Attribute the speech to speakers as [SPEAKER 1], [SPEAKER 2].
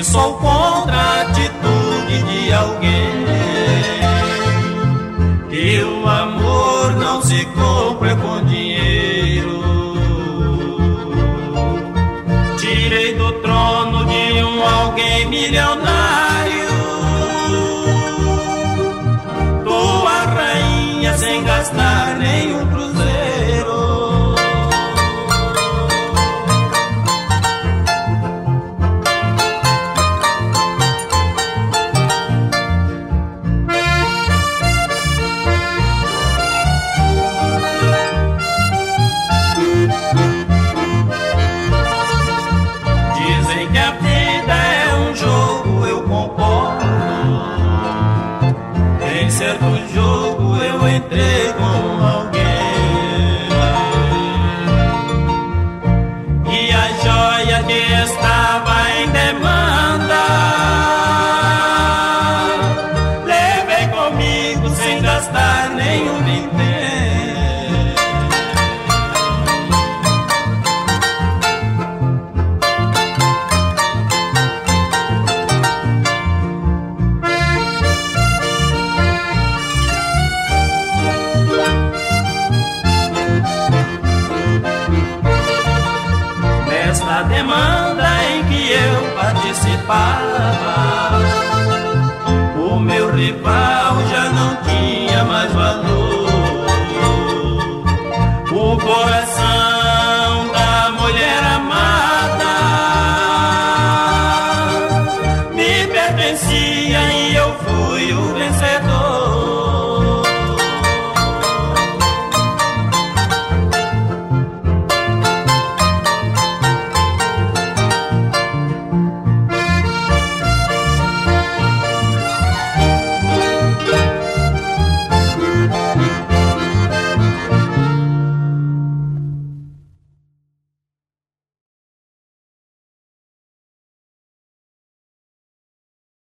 [SPEAKER 1] que sou contra a atitude de alguém, que o amor não se compra com dinheiro. Tirei do trono de um alguém milionário tua rainha sem gastar nenhum cruzeiro. Dizem que a vida é um jogo, eu concordo. Em certo jogo eu entrei com alguém, e a joia que estava em demanda levei comigo sem gastar nenhum vintém. Nesta demanda em que eu participava, o meu rival